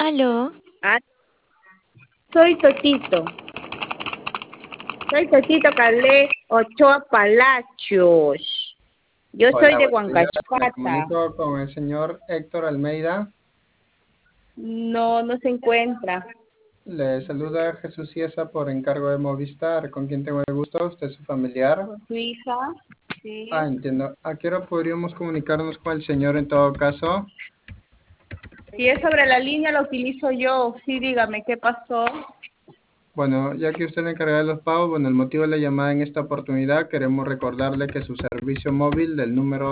Aló, Ah, soy Totito. Soy Totito Calé Ochoa Palacios. Yo soy Hola, de buenos días. Me Huancachpata. comunico con el señor Héctor Almeida. No, no se encuentra. Le saluda Jesús Ciesa por encargo de Movistar. ¿Con quién tengo el gusto? ¿Usted es su familiar? Con su hija. Ah, Sí. entiendo. ¿A qué hora podríamos comunicarnos con el señor en todo caso? Si es sobre la línea, lo utilizo yo. Sí, dígame, ¿qué pasó? Bueno, ya que usted le encarga de los pagos, bueno, el motivo de la llamada en esta oportunidad, queremos recordarle que su servicio móvil del número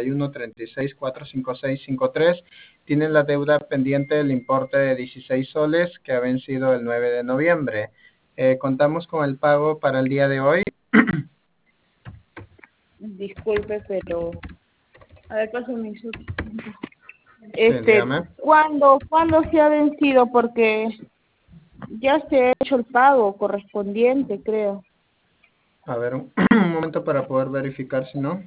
9136456653 tiene la deuda pendiente del importe de 16 soles que ha vencido el 9 de noviembre. Contamos con el pago para el día de hoy. Disculpe, pero... A ver, pásame su... Sí, dígame. ¿Cuándo se ha vencido? Porque ya se ha hecho el pago correspondiente, creo. A ver, un momento para poder verificar si no.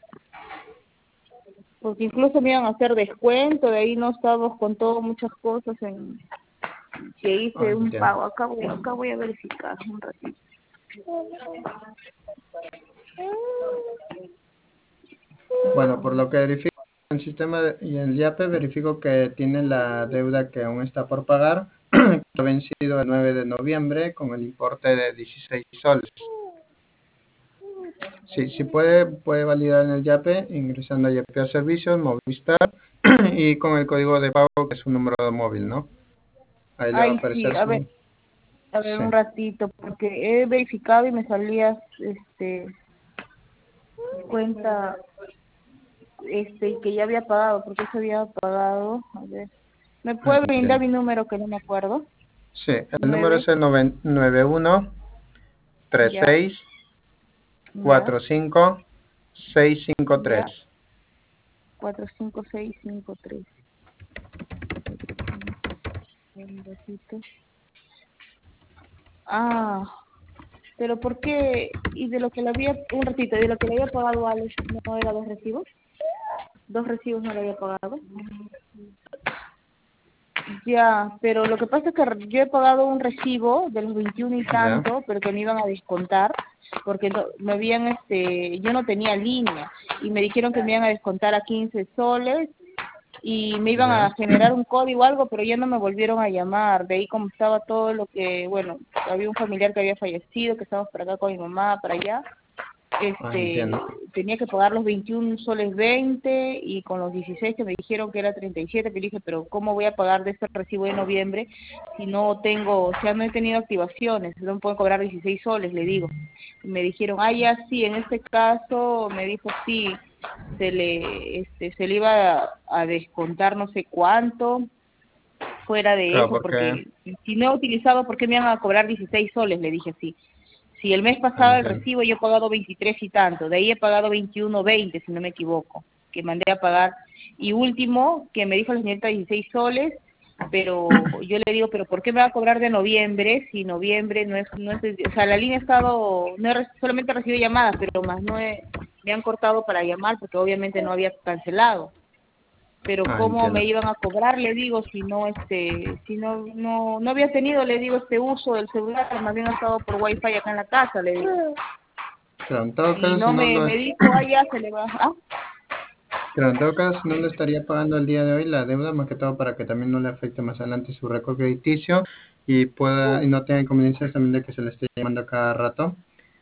Porque incluso me iban a hacer descuento, de ahí no estábamos con todo, muchas cosas en que Ah, hice un entiendo. pago. Acá voy a verificar un ratito. Bueno, por lo que verifico en el sistema y en el YAPE, verifico que tiene la deuda que aún está por pagar, que ha vencido el 9 de noviembre con el importe de 16 soles. Sí, si puede validar en el YAPE ingresando a YAPE a servicios, Movistar y con el código de pago que es su número de móvil, ¿no? Ahí le va a Ay, sí, aparecer su... a ver Sí. un ratito, porque he verificado y me salía, cuenta, que ya había pagado, porque se había pagado. A ver, ¿me Ah, puede brindar entiendo. mi número que no me acuerdo? Sí, el número es 9, el 91 ya, 36 ya, 45 653. ya, 45653. Un ratito. Ah, pero ¿por qué? Y de lo que le había, un ratito, de lo que le había pagado a Alex, ¿no era dos recibos? ¿Dos recibos no le había pagado? Ya, pero lo que pasa es que yo he pagado un recibo de los 21 y Ya. tanto, pero que me iban a descontar, porque me habían, yo no tenía línea, y me dijeron que me iban a descontar a 15 soles, y me iban Ya. a generar un código o algo, pero ya no me volvieron a llamar. De ahí como estaba todo lo que, bueno, había un familiar que había fallecido, que estábamos para acá con mi mamá, para allá, Ah, entiendo. tenía que pagar los 21 soles 20 y con los 16 que me dijeron que era 37, que dije, pero ¿cómo voy a pagar de este recibo de noviembre si no tengo, o sea, no he tenido activaciones, no me pueden cobrar 16 soles, le digo. Y me dijeron, ah, ya sí, en este caso, me dijo, sí, se le iba a descontar no sé cuánto fuera de Claro, eso, porque... porque si no he utilizado, ¿por qué me van a cobrar 16 soles? Le dije así. Si el mes Ah, pasado el entiendo. recibo yo he pagado 23 y tanto, de ahí he pagado 21.20, si no me equivoco, que mandé a pagar. Y último, que me dijo la señorita 16 soles, pero yo le digo, pero ¿por qué me va a cobrar de noviembre si noviembre no es, o sea, la línea ha estado, no he, solamente he recibido llamadas, pero más me han cortado para llamar porque obviamente no había cancelado, pero Ah, cómo entiendo. me iban a cobrar, le digo, si no si no había tenido, le digo, este uso del celular, más bien ha estado por wifi acá en la casa, le digo. Claro, en todo Y caso, si no no me dijo, ah, ya se le va. Ah, claro, en todo caso, si no le estaría pagando el día de hoy la deuda, más que todo para que también no le afecte más adelante su récord crediticio y pueda, y no tenga inconveniencias también de que se le esté llamando a cada rato.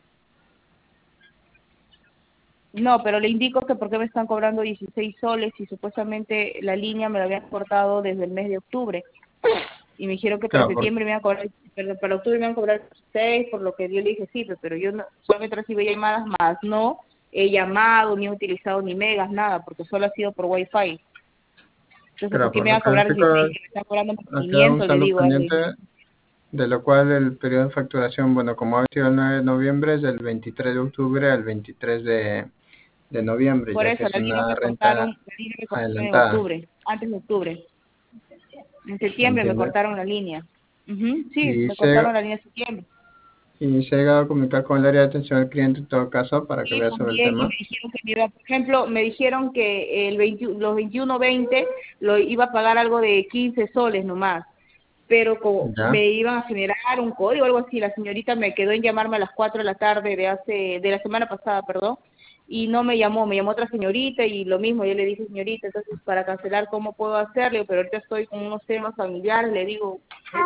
no, pero le indico que por qué me están cobrando 16 soles y supuestamente la línea me la habían cortado desde el mes de octubre. Y me dijeron que para Claro, porque, septiembre me iban a cobrar, perdón, para octubre me iban a cobrar 6, por lo que yo le dije sí, pero yo no, solamente recibo llamadas más, no he llamado, ni he utilizado ni megas, nada, porque solo ha sido por wifi. Entonces, ¿por claro, qué por me van lo a que cobrar verifico, 16? Que me están cobrando ha quedado un 500, le saldo digo a pendiente, él. de lo cual el periodo de facturación, bueno, como ha sido el 9 de noviembre, es del 23 de octubre al 23 de noviembre, Por ya que eso, es una renta la línea me cortaron en adelantada. octubre, antes de octubre. En septiembre me Entiendo. cortaron la línea. Ujú, Y sí, me dice, cortaron la línea en septiembre. y se ha llegado a comunicar con el área de atención al cliente en todo caso para que Sí, vea sobre el también, y tema. me dijeron que me iba, por ejemplo, me dijeron que los 21.20 lo iba a pagar algo de 15 soles nomás, pero como Ya, me iban a generar un código o algo así. La señorita me quedó en llamarme a las 4 de la tarde de la semana pasada, perdón, y no me llamó otra señorita y lo mismo, yo le dije, señorita, entonces para cancelar, ¿cómo puedo hacerle? Pero ahorita estoy con unos temas familiares, le digo,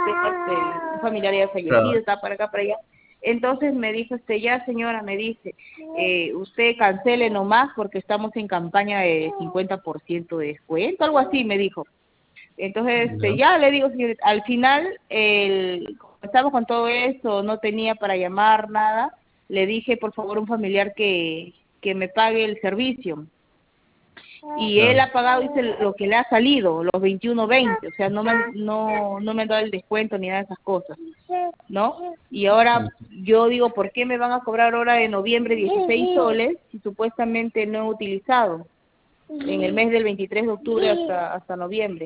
un familiar ya fallecido, claro, está para acá, para allá. Entonces me dijo, ya señora, me dice, usted cancele nomás porque estamos en campaña de 50% de descuento, algo así me dijo. Entonces, ya, ya le digo, señor, al final, como estamos con todo eso, no tenía para llamar nada, le dije, por favor, a un familiar que me pague el servicio. Y él claro. ha pagado, dice, lo que le ha salido, los 21.20, o sea, no me han dado el descuento ni nada de esas cosas, ¿no? Y ahora yo digo, ¿por qué me van a cobrar ahora de noviembre 16 soles si supuestamente no he utilizado en el mes del 23 de octubre hasta noviembre?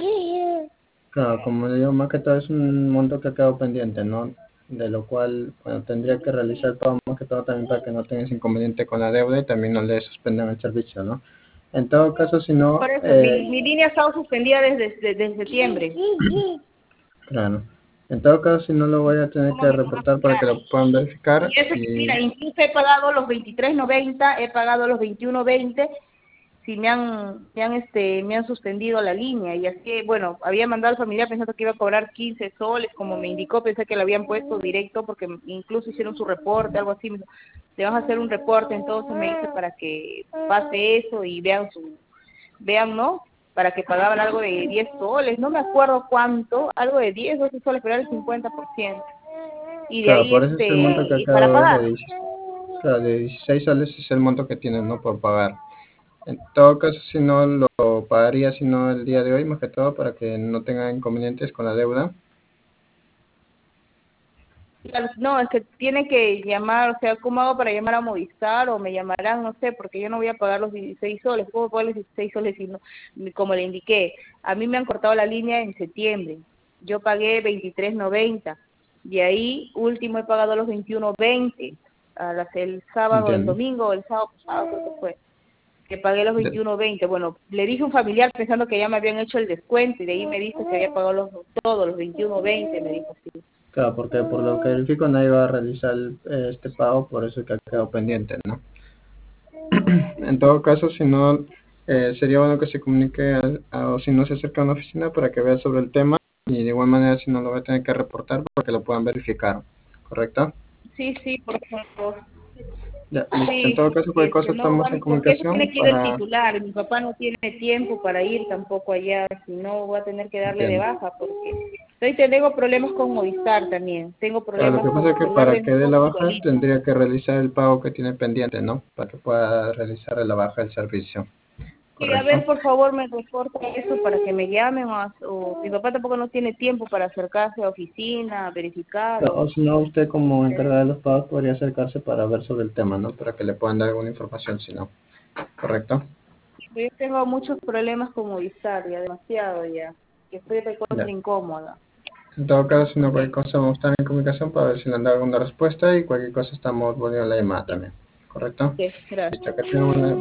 Claro, como le digo, más que todo es un monto que ha quedado pendiente, ¿no? De lo cual, bueno, tendría que realizar el pago más que todo también para que no tengas inconveniente con la deuda y también no le suspendan el servicio, ¿no? En todo caso, si no, Por eso, mi línea ha estado suspendida desde septiembre. claro, en todo caso, si no lo voy a tener ¿Cómo que me van a reportar para que cobrar? lo puedan verificar Y eso que, y, mira, incluso he pagado los 23.90, he pagado los 21.20, si me han suspendido la línea. Y así, bueno, había mandado al familiar pensando que iba a cobrar 15 soles, como me indicó, pensé que lo habían puesto directo, porque incluso hicieron su reporte, algo así. Me dijo, te vas a hacer un reporte, entonces me dice para que pase eso y vean, ¿no? Para que pagaban algo de 10 soles, no me acuerdo cuánto, algo de 10 12 soles, pero era el 50%. Y de claro, ahí, por eso es el monto que ha y para quedado pagar. de 16, claro, de 16 soles es el monto que tienes, ¿no? Por pagar. En todo caso, si no lo pagaría, si no el día de hoy, más que todo, para que no tenga inconvenientes con la deuda. Claro, no, es que tiene que llamar, o sea, ¿cómo hago para llamar a Movistar? O me llamarán, no sé, porque yo no voy a pagar los 16 soles. ¿Cómo pagar los 16 soles si no? Como le indiqué, a mí me han cortado la línea en septiembre. Yo pagué 23.90. De ahí, último, he pagado los 21.20. El sábado, el Entiendo. domingo, el sábado pasado creo que fue, que pagué los De- 21.20. Bueno, le dije a un familiar pensando que ya me habían hecho el descuento y de ahí me dice que había pagado todos los 21.20, me dijo así. claro, porque por lo que verifico nadie va a realizar este pago, por eso que ha quedado pendiente, ¿no? En todo caso, si no, sería bueno que se comunique o si no se acerca a una oficina para que vea sobre el tema y de igual manera si no lo va a tener que reportar para que lo puedan verificar, ¿correcto? Sí, sí, por favor. Ya, listo. En Sí, todo caso, porque cualquier cosa no estamos en van, porque eso comunicación tiene que ir el para... titular. Mi papá no tiene tiempo para ir tampoco allá, si no voy a tener que darle de Entiendo. baja, porque tengo problemas con Movistar también, tengo Claro, lo problemas que con pasa es el que celular para de que mi dé la esposo baja igualito. tendría que realizar el pago que tiene pendiente, ¿no? Para que pueda realizar la baja del servicio, Sí, a ¿correcto? ver, por favor, me reporta eso para que me llamen, o mi papá tampoco no tiene tiempo para acercarse a oficina, a verificar, O si no, usted como encargada de los pagos podría acercarse para ver sobre el tema, ¿no? Para que le puedan dar alguna información, si no, ¿correcto? yo tengo muchos problemas con Movistar, ya demasiado ya, que estoy recontra Ya. incómoda. En todo caso, si no cualquier cosa vamos a estar en comunicación para ver si le han dado alguna respuesta y cualquier cosa estamos volviendo a la llamada también, ¿correcto? Ok, gracias. Listo, que tenga una